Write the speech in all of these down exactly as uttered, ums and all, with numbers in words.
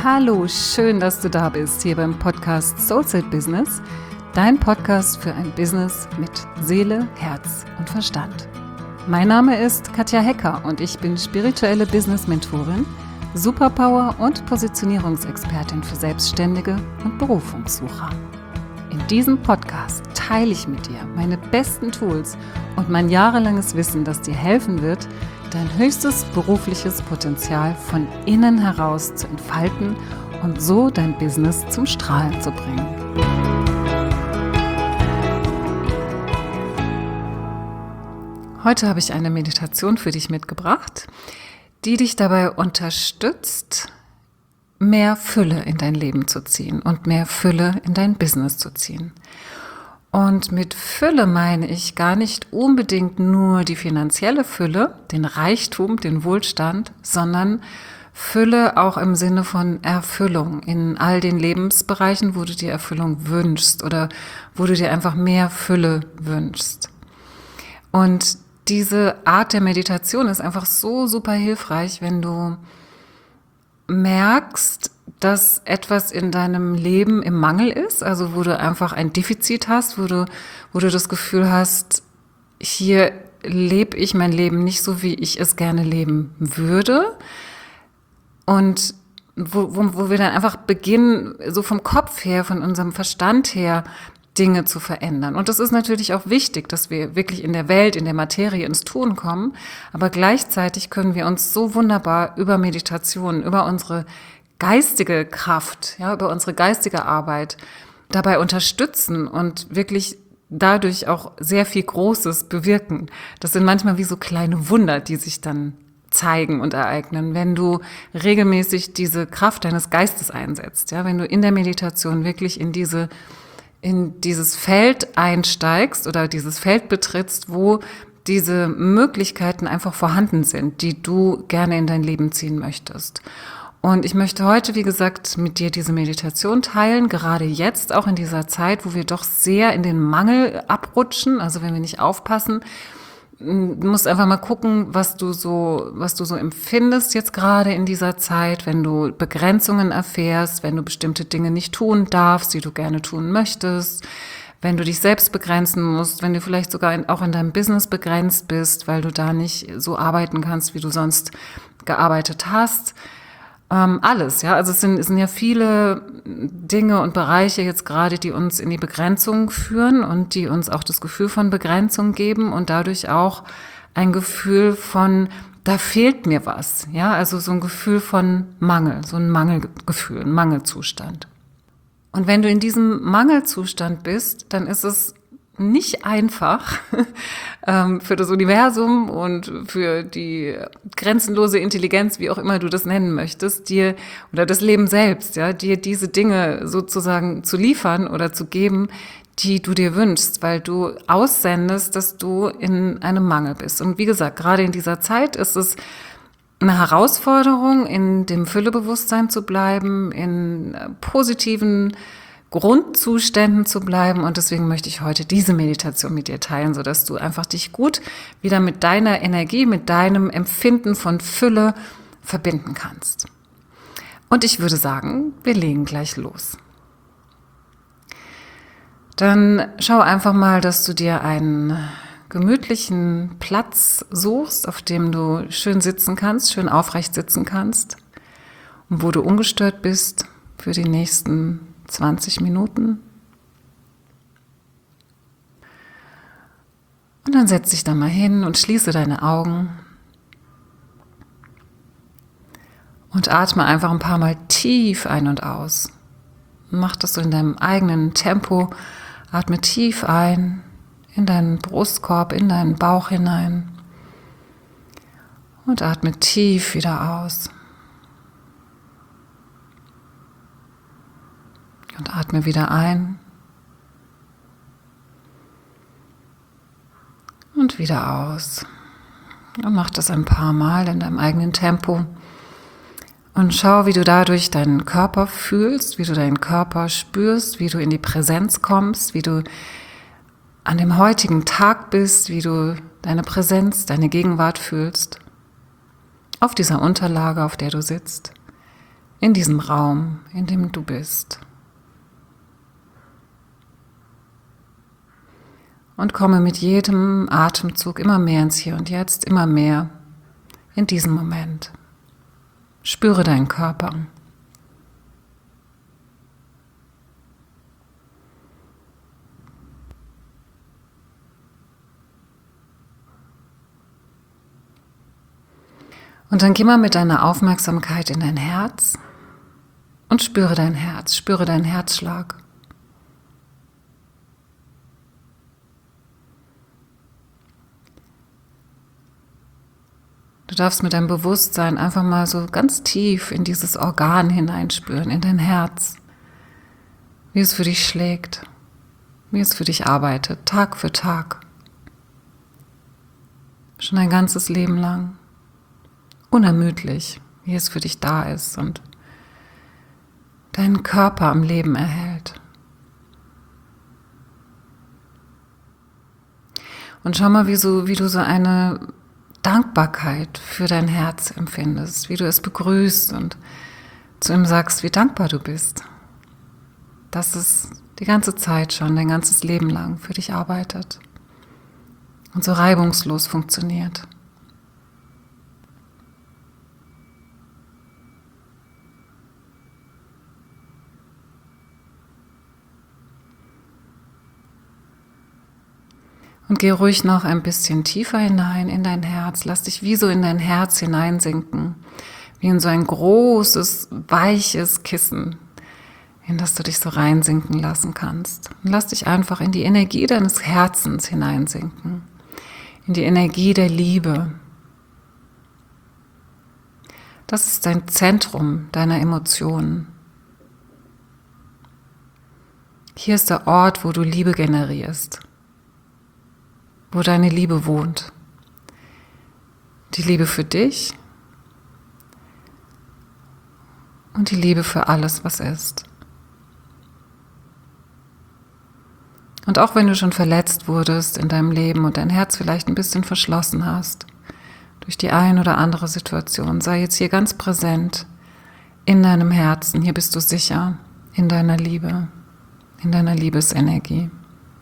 Hallo, schön, dass du da bist, hier beim Podcast Soulset Business, dein Podcast für ein Business mit Seele, Herz und Verstand. Mein Name ist Katja Hecker und ich bin spirituelle Business-Mentorin, Superpower- und Positionierungsexpertin für Selbstständige und Berufungssucher. In diesem Podcast teile ich mit dir meine besten Tools und mein jahrelanges Wissen, das dir helfen wird, dein höchstes berufliches Potenzial von innen heraus zu entfalten und so dein Business zum Strahlen zu bringen. Heute habe ich eine Meditation für dich mitgebracht, die dich dabei unterstützt, mehr Fülle in dein Leben zu ziehen und mehr Fülle in dein Business zu ziehen. Und mit Fülle meine ich gar nicht unbedingt nur die finanzielle Fülle, den Reichtum, den Wohlstand, sondern Fülle auch im Sinne von Erfüllung in all den Lebensbereichen, wo du dir Erfüllung wünschst oder wo du dir einfach mehr Fülle wünschst. Und diese Art der Meditation ist einfach so super hilfreich, wenn du merkst, dass etwas in deinem Leben im Mangel ist, also wo du einfach ein Defizit hast, wo du, wo du das Gefühl hast, hier lebe ich mein Leben nicht so, wie ich es gerne leben würde. Und wo, wo, wo wir dann einfach beginnen, so vom Kopf her, von unserem Verstand her, Dinge zu verändern. Und das ist natürlich auch wichtig, dass wir wirklich in der Welt, in der Materie ins Tun kommen. Aber gleichzeitig können wir uns so wunderbar über Meditation, über unsere geistige Kraft, ja, über unsere geistige Arbeit dabei unterstützen und wirklich dadurch auch sehr viel Großes bewirken. Das sind manchmal wie so kleine Wunder, die sich dann zeigen und ereignen, wenn du regelmäßig diese Kraft deines Geistes einsetzt, ja, wenn du in der Meditation wirklich in diese in dieses Feld einsteigst oder dieses Feld betrittst, wo diese Möglichkeiten einfach vorhanden sind, die du gerne in dein Leben ziehen möchtest. Und ich möchte heute, wie gesagt, mit dir diese Meditation teilen, gerade jetzt, auch in dieser Zeit, wo wir doch sehr in den Mangel abrutschen, also wenn wir nicht aufpassen. Du musst einfach mal gucken, was du so, was du so empfindest jetzt gerade in dieser Zeit, wenn du Begrenzungen erfährst, wenn du bestimmte Dinge nicht tun darfst, die du gerne tun möchtest, wenn du dich selbst begrenzen musst, wenn du vielleicht sogar in, auch in deinem Business begrenzt bist, weil du da nicht so arbeiten kannst, wie du sonst gearbeitet hast. Ähm, alles, ja, also es sind, es sind ja viele Dinge und Bereiche jetzt gerade, die uns in die Begrenzung führen und die uns auch das Gefühl von Begrenzung geben und dadurch auch ein Gefühl von, da fehlt mir was, ja, also so ein Gefühl von Mangel, so ein Mangelgefühl, ein Mangelzustand. Und wenn du in diesem Mangelzustand bist, dann ist es nicht einfach für das Universum und für die grenzenlose Intelligenz, wie auch immer du das nennen möchtest, dir oder das Leben selbst, ja, dir diese Dinge sozusagen zu liefern oder zu geben, die du dir wünschst, weil du aussendest, dass du in einem Mangel bist. Und wie gesagt, gerade in dieser Zeit ist es eine Herausforderung, in dem Füllebewusstsein zu bleiben, in positiven Grundzuständen zu bleiben, und deswegen möchte ich heute diese Meditation mit dir teilen, sodass du einfach dich gut wieder mit deiner Energie, mit deinem Empfinden von Fülle verbinden kannst. Und ich würde sagen, wir legen gleich los. Dann schau einfach mal, dass du dir einen gemütlichen Platz suchst, auf dem du schön sitzen kannst, schön aufrecht sitzen kannst und wo du ungestört bist für die nächsten zwanzig Minuten. Und dann setz dich da mal hin und schließe deine Augen und atme einfach ein paar Mal tief ein und aus. Mach das so in deinem eigenen Tempo. Atme tief ein in deinen Brustkorb, in deinen Bauch hinein und atme tief wieder aus. Und atme wieder ein und wieder aus. Und mach das ein paar Mal in deinem eigenen Tempo. Und schau, wie du dadurch deinen Körper fühlst, wie du deinen Körper spürst, wie du in die Präsenz kommst, wie du an dem heutigen Tag bist, wie du deine Präsenz, deine Gegenwart fühlst. Auf dieser Unterlage, auf der du sitzt. in diesem Raum, in dem du bist. Und komme mit jedem Atemzug immer mehr ins Hier und Jetzt, immer mehr in diesem Moment. Spüre deinen Körper. Und dann geh mal mit deiner Aufmerksamkeit in dein Herz und spüre dein Herz, spüre deinen Herzschlag. Du darfst mit deinem Bewusstsein einfach mal so ganz tief in dieses Organ hineinspüren, in dein Herz, wie es für dich schlägt, wie es für dich arbeitet, Tag für Tag, schon ein ganzes Leben lang, unermüdlich, wie es für dich da ist und deinen Körper am Leben erhält. Und schau mal, wie, so, wie du so eine Dankbarkeit für dein Herz empfindest, wie du es begrüßt und zu ihm sagst, wie dankbar du bist, dass es die ganze Zeit schon, dein ganzes Leben lang für dich arbeitet und so reibungslos funktioniert. Und geh ruhig noch ein bisschen tiefer hinein in dein Herz. Lass dich wie so in dein Herz hineinsinken, wie in so ein großes, weiches Kissen, in das du dich so reinsinken lassen kannst. Und lass dich einfach in die Energie deines Herzens hineinsinken, in die Energie der Liebe. Das ist dein Zentrum deiner Emotionen. Hier ist der Ort, wo du Liebe generierst, wo deine Liebe wohnt. Die Liebe für dich und die Liebe für alles, was ist. Und auch wenn du schon verletzt wurdest in deinem Leben und dein Herz vielleicht ein bisschen verschlossen hast, durch die ein oder andere Situation, sei jetzt hier ganz präsent in deinem Herzen. Hier bist du sicher in deiner Liebe, in deiner Liebesenergie.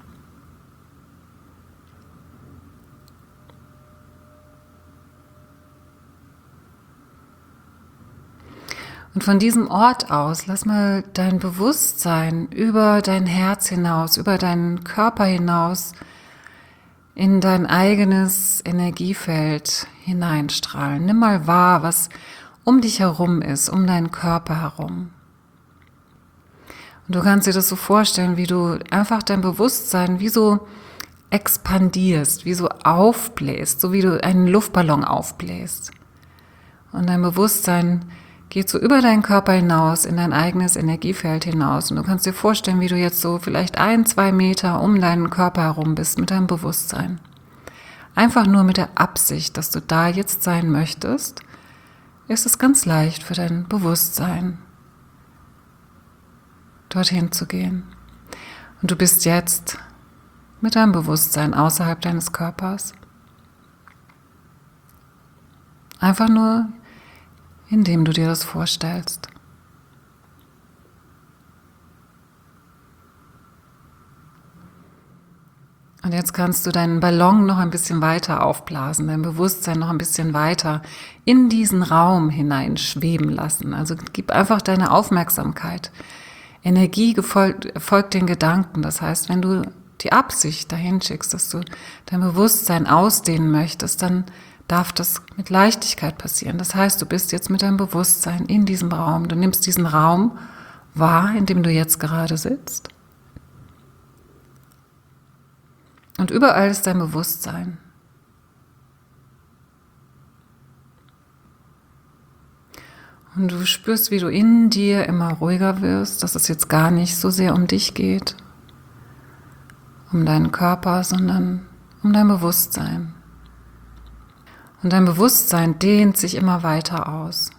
Und von diesem Ort aus, lass mal dein Bewusstsein über dein Herz hinaus, über deinen Körper hinaus, in dein eigenes Energiefeld hineinstrahlen. Nimm mal wahr, was um dich herum ist, um deinen Körper herum. Und du kannst dir das so vorstellen, wie du einfach dein Bewusstsein wie so expandierst, wie so aufbläst, so wie du einen Luftballon aufbläst. Und dein Bewusstsein geht so über deinen Körper hinaus, in dein eigenes Energiefeld hinaus. Und du kannst dir vorstellen, wie du jetzt so vielleicht ein, zwei Meter um deinen Körper herum bist mit deinem Bewusstsein. Einfach nur mit der Absicht, dass du da jetzt sein möchtest, ist es ganz leicht für dein Bewusstsein, dorthin zu gehen. Und du bist jetzt mit deinem Bewusstsein außerhalb deines Körpers. Einfach nur indem du dir das vorstellst. Und jetzt kannst du deinen Ballon noch ein bisschen weiter aufblasen, dein Bewusstsein noch ein bisschen weiter in diesen Raum hinein schweben lassen. Also gib einfach deine Aufmerksamkeit. Energie gefolgt, folgt den Gedanken. Das heißt, wenn du die Absicht dahin schickst, dass du dein Bewusstsein ausdehnen möchtest, dann darf das mit Leichtigkeit passieren. Das heißt, du bist jetzt mit deinem Bewusstsein in diesem Raum. Du nimmst diesen Raum wahr, in dem du jetzt gerade sitzt. Und überall ist dein Bewusstsein. Und du spürst, wie du in dir immer ruhiger wirst, dass es jetzt gar nicht so sehr um dich geht, um deinen Körper, sondern um dein Bewusstsein. Und dein Bewusstsein dehnt sich immer weiter aus.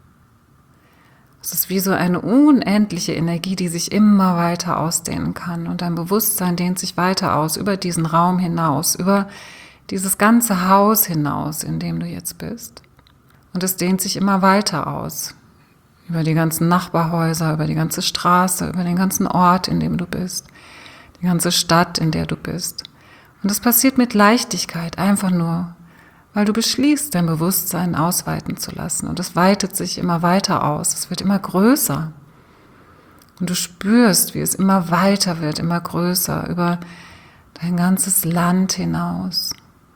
Es ist wie so eine unendliche Energie, die sich immer weiter ausdehnen kann. Und dein Bewusstsein dehnt sich weiter aus, über diesen Raum hinaus, über dieses ganze Haus hinaus, in dem du jetzt bist. Und es dehnt sich immer weiter aus, über die ganzen Nachbarhäuser, über die ganze Straße, über den ganzen Ort, in dem du bist, die ganze Stadt, in der du bist. Und das passiert mit Leichtigkeit, einfach nur, weil du beschließt, dein Bewusstsein ausweiten zu lassen. Und es weitet sich immer weiter aus, es wird immer größer. Und du spürst, wie es immer weiter wird, immer größer, über dein ganzes Land hinaus.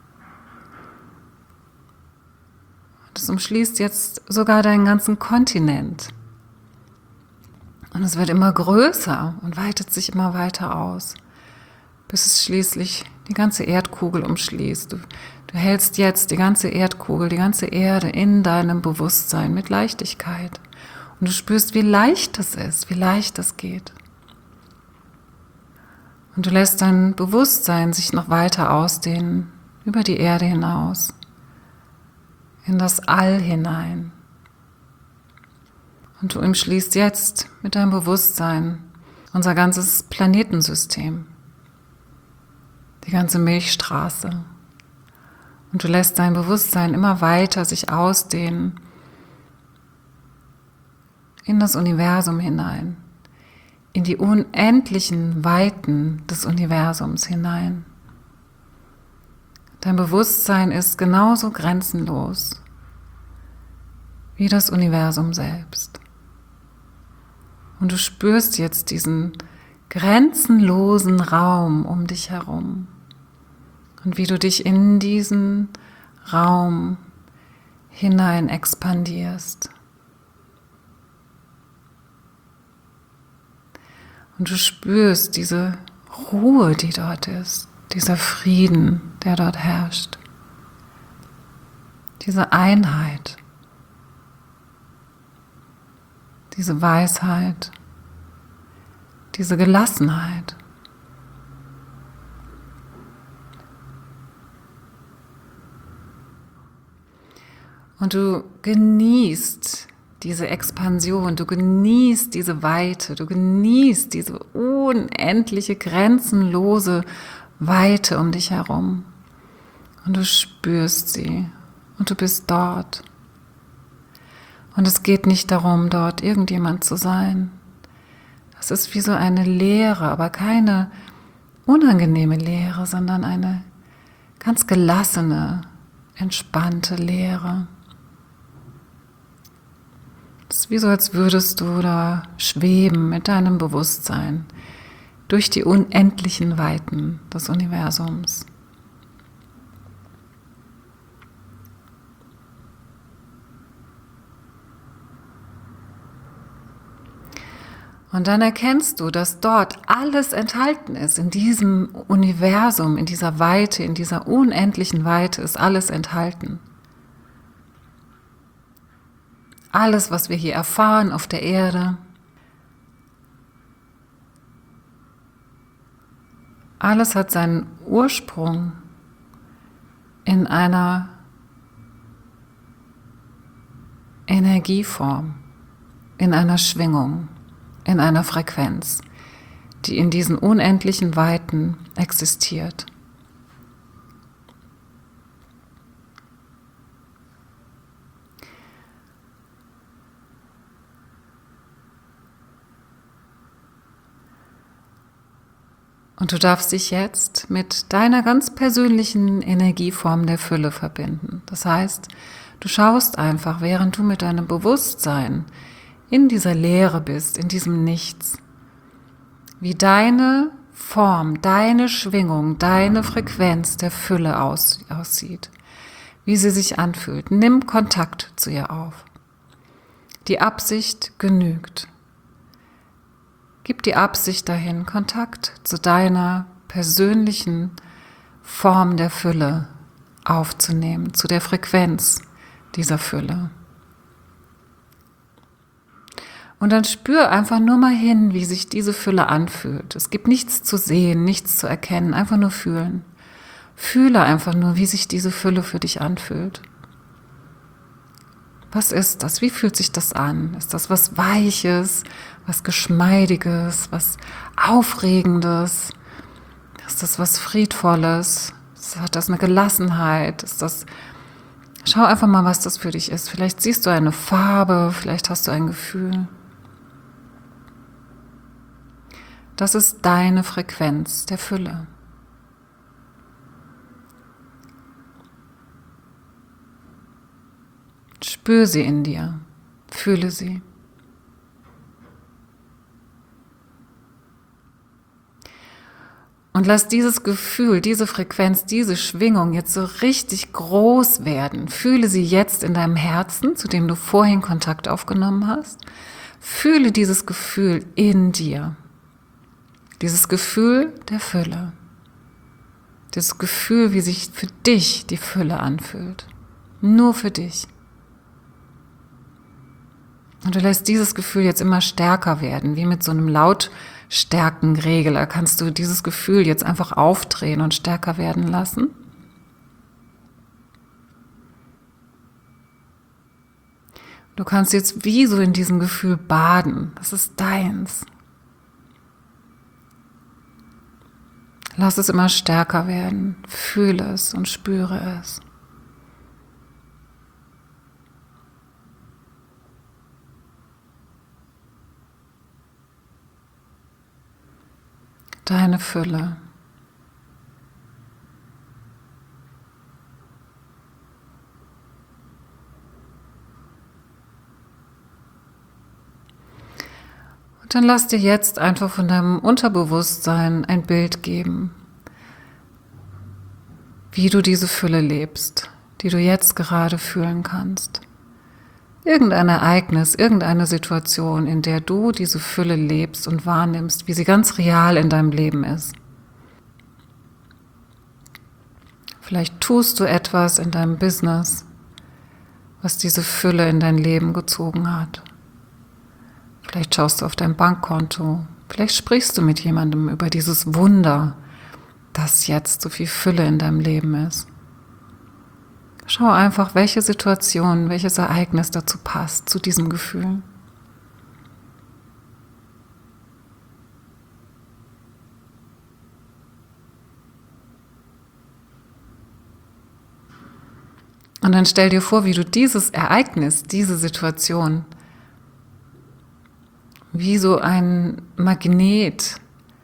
Und es umschließt jetzt sogar deinen ganzen Kontinent. Und es wird immer größer und weitet sich immer weiter aus, bis es schließlich die ganze Erdkugel umschließt. Du, du hältst jetzt die ganze Erdkugel, die ganze Erde in deinem Bewusstsein mit Leichtigkeit. Und du spürst, wie leicht es ist, wie leicht es geht. Und du lässt dein Bewusstsein sich noch weiter ausdehnen, über die Erde hinaus, in das All hinein. Und du umschließt jetzt mit deinem Bewusstsein unser ganzes Planetensystem, die ganze Milchstraße. Und du lässt dein Bewusstsein immer weiter sich ausdehnen in das Universum hinein, in die unendlichen Weiten des Universums hinein. Dein Bewusstsein ist genauso grenzenlos wie das Universum selbst. Und du spürst jetzt diesen grenzenlosen Raum um dich herum und wie du dich in diesen Raum hinein expandierst. Und du spürst diese Ruhe, die dort ist, dieser Frieden, der dort herrscht, diese Einheit, diese Weisheit, diese Gelassenheit. Und du genießt diese Expansion, du genießt diese Weite, du genießt diese unendliche, grenzenlose Weite um dich herum. Und du spürst sie und du bist dort. Und es geht nicht darum, dort irgendjemand zu sein. Das ist wie so eine Leere, aber keine unangenehme Leere, sondern eine ganz gelassene, entspannte Leere. Es ist wie so, als würdest du da schweben mit deinem Bewusstsein durch die unendlichen Weiten des Universums. Und dann erkennst du, dass dort alles enthalten ist, in diesem Universum, in dieser Weite, in dieser unendlichen Weite ist alles enthalten. Alles, was wir hier erfahren auf der Erde, alles hat seinen Ursprung in einer Energieform, in einer Schwingung, in einer Frequenz, die in diesen unendlichen Weiten existiert. Und du darfst dich jetzt mit deiner ganz persönlichen Energieform der Fülle verbinden. Das heißt, du schaust einfach, während du mit deinem Bewusstsein in dieser Leere bist, in diesem Nichts, wie deine Form, deine Schwingung, deine Frequenz der Fülle aus, aussieht, wie sie sich anfühlt. Nimm Kontakt zu ihr auf. Die Absicht genügt. Gib die Absicht dahin, Kontakt zu deiner persönlichen Form der Fülle aufzunehmen, zu der Frequenz dieser Fülle. Und dann spür einfach nur mal hin, wie sich diese Fülle anfühlt. Es gibt nichts zu sehen, nichts zu erkennen, einfach nur fühlen. Fühle einfach nur, wie sich diese Fülle für dich anfühlt. Was ist das? Wie fühlt sich das an? Ist das was Weiches, was Geschmeidiges, was Aufregendes? Ist das was Friedvolles? Hat das eine Gelassenheit? Ist das, Schau einfach mal, was das für dich ist. Vielleicht siehst du eine Farbe, vielleicht hast du ein Gefühl. Das ist deine Frequenz der Fülle. Spür sie in dir, fühle sie. Und lass dieses Gefühl, diese Frequenz, diese Schwingung jetzt so richtig groß werden. Fühle sie jetzt in deinem Herzen, zu dem du vorhin Kontakt aufgenommen hast. Fühle dieses Gefühl in dir. Dieses Gefühl der Fülle. Dieses Gefühl, wie sich für dich die Fülle anfühlt. Nur für dich. Und du lässt dieses Gefühl jetzt immer stärker werden, wie mit so einem Lautstärkenregler. Kannst du dieses Gefühl jetzt einfach aufdrehen und stärker werden lassen. Du kannst jetzt wie so in diesem Gefühl baden. Das ist deins. Lass es immer stärker werden. Fühle es und spüre es. Deine Fülle. Und dann lass dir jetzt einfach von deinem Unterbewusstsein ein Bild geben, wie du diese Fülle lebst, die du jetzt gerade fühlen kannst. Irgendein Ereignis, irgendeine Situation, in der du diese Fülle lebst und wahrnimmst, wie sie ganz real in deinem Leben ist. Vielleicht tust du etwas in deinem Business, was diese Fülle in dein Leben gezogen hat. Vielleicht schaust du auf dein Bankkonto. Vielleicht sprichst du mit jemandem über dieses Wunder, dass jetzt so viel Fülle in deinem Leben ist. Schau einfach, welche Situation, welches Ereignis dazu passt, zu diesem Gefühl. Und dann stell dir vor, wie du dieses Ereignis, diese Situation, wie so ein Magnet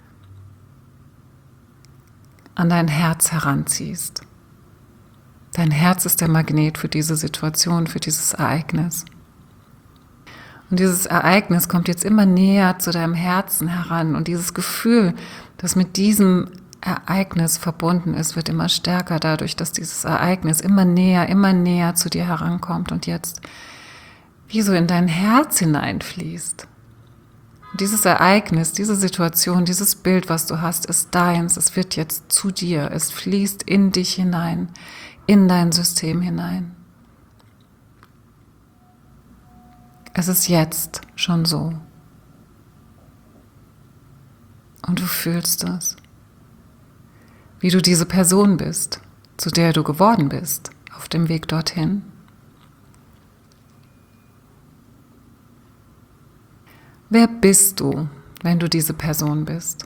an dein Herz heranziehst. Dein Herz ist der Magnet für diese Situation, für dieses Ereignis. Und dieses Ereignis kommt jetzt immer näher zu deinem Herzen heran. Und dieses Gefühl, das mit diesem Ereignis verbunden ist, wird immer stärker dadurch, dass dieses Ereignis immer näher, immer näher zu dir herankommt und jetzt wie so in dein Herz hineinfließt. Und dieses Ereignis, diese Situation, dieses Bild, was du hast, ist deins. Es wird jetzt zu dir. Es fließt in dich hinein, in dein System hinein. Es ist jetzt schon so. Und du fühlst es. Wie du diese Person bist, zu der du geworden bist, auf dem Weg dorthin. Wer bist du, wenn du diese Person bist?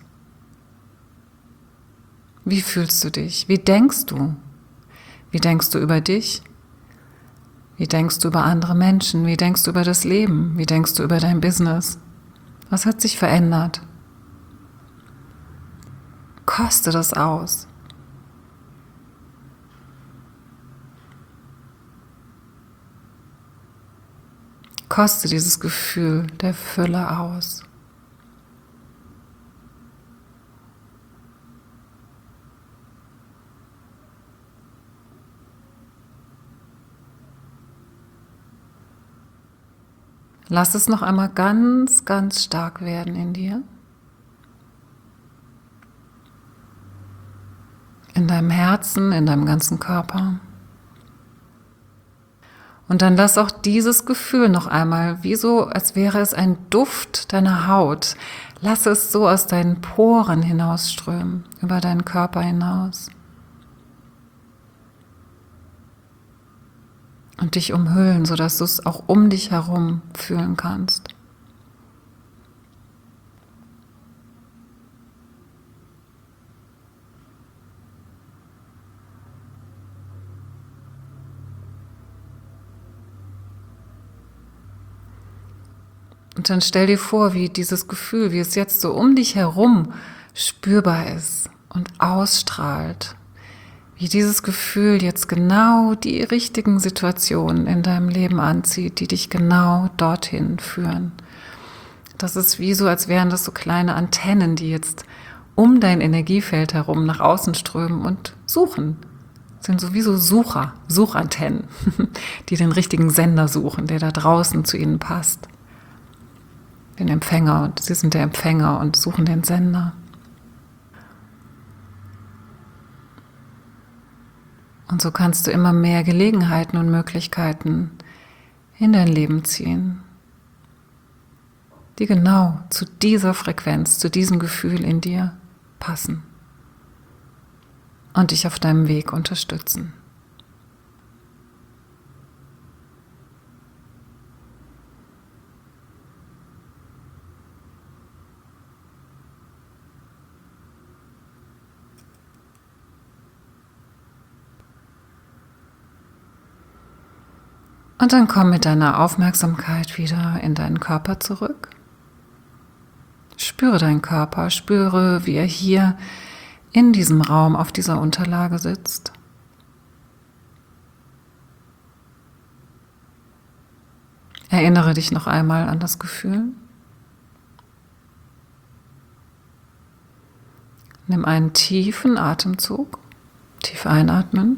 Wie fühlst du dich? Wie denkst du? Wie denkst du über dich? Wie denkst du über andere Menschen? Wie denkst du über das Leben? Wie denkst du über dein Business? Was hat sich verändert? Koste das aus. Koste dieses Gefühl der Fülle aus. Lass es noch einmal ganz, ganz stark werden in dir. In deinem Herzen, in deinem ganzen Körper. Und dann lass auch dieses Gefühl noch einmal, wie so, als wäre es ein Duft deiner Haut. Lass es so aus deinen Poren hinausströmen, über deinen Körper hinaus. Und dich umhüllen, sodass du es auch um dich herum fühlen kannst. Und dann stell dir vor, wie dieses Gefühl, wie es jetzt so um dich herum spürbar ist und ausstrahlt. Wie dieses Gefühl jetzt genau die richtigen Situationen in deinem Leben anzieht, die dich genau dorthin führen. Das ist wie so, als wären das so kleine Antennen, die jetzt um dein Energiefeld herum nach außen strömen und suchen. Das sind sowieso Sucher, Suchantennen, die den richtigen Sender suchen, der da draußen zu ihnen passt. Den Empfänger, und sie sind der Empfänger und suchen den Sender. Und so kannst du immer mehr Gelegenheiten und Möglichkeiten in dein Leben ziehen, die genau zu dieser Frequenz, zu diesem Gefühl in dir passen und dich auf deinem Weg unterstützen. Und dann komm mit deiner Aufmerksamkeit wieder in deinen Körper zurück. Spüre deinen Körper, spüre, wie er hier in diesem Raum auf dieser Unterlage sitzt. Erinnere dich noch einmal an das Gefühl. Nimm einen tiefen Atemzug, tief einatmen.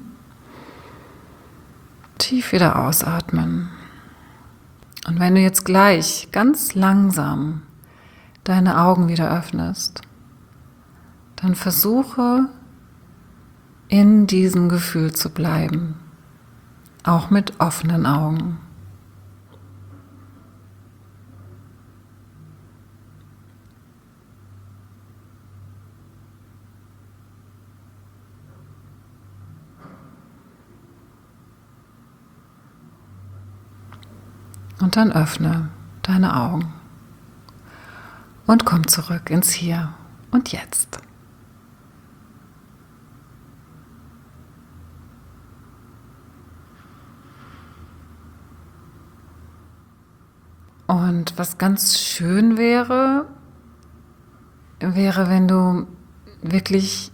Tief wieder ausatmen. Und wenn du jetzt gleich ganz langsam deine Augen wieder öffnest, dann versuche in diesem Gefühl zu bleiben, auch mit offenen Augen. Und dann öffne deine Augen und komm zurück ins Hier und Jetzt. Und was ganz schön wäre, wäre, wenn du wirklich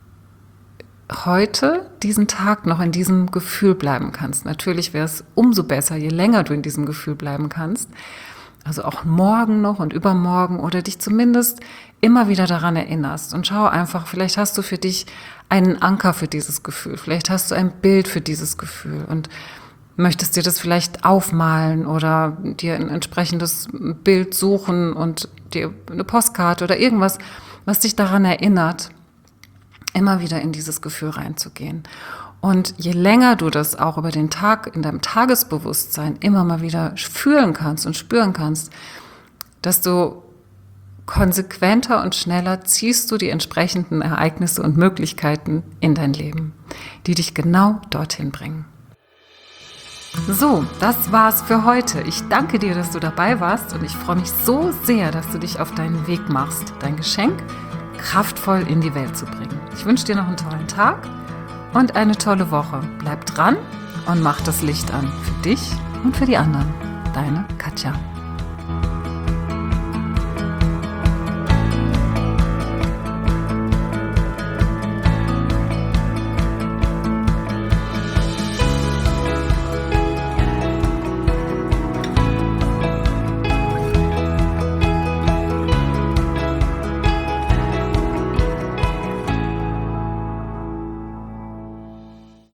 heute, diesen Tag noch in diesem Gefühl bleiben kannst. Natürlich wäre es umso besser, je länger du in diesem Gefühl bleiben kannst. Also auch morgen noch und übermorgen oder dich zumindest immer wieder daran erinnerst. Und schau einfach, vielleicht hast du für dich einen Anker für dieses Gefühl. Vielleicht hast du ein Bild für dieses Gefühl und möchtest dir das vielleicht aufmalen oder dir ein entsprechendes Bild suchen und dir eine Postkarte oder irgendwas, was dich daran erinnert, immer wieder in dieses Gefühl reinzugehen. Und je länger du das auch über den Tag, in deinem Tagesbewusstsein immer mal wieder fühlen kannst und spüren kannst, desto konsequenter und schneller ziehst du die entsprechenden Ereignisse und Möglichkeiten in dein Leben, die dich genau dorthin bringen. So, das war's für heute. Ich danke dir, dass du dabei warst und ich freue mich so sehr, dass du dich auf deinen Weg machst, dein Geschenk kraftvoll in die Welt zu bringen. Ich wünsche dir noch einen tollen Tag und eine tolle Woche. Bleib dran und mach das Licht an für dich und für die anderen. Deine Katja.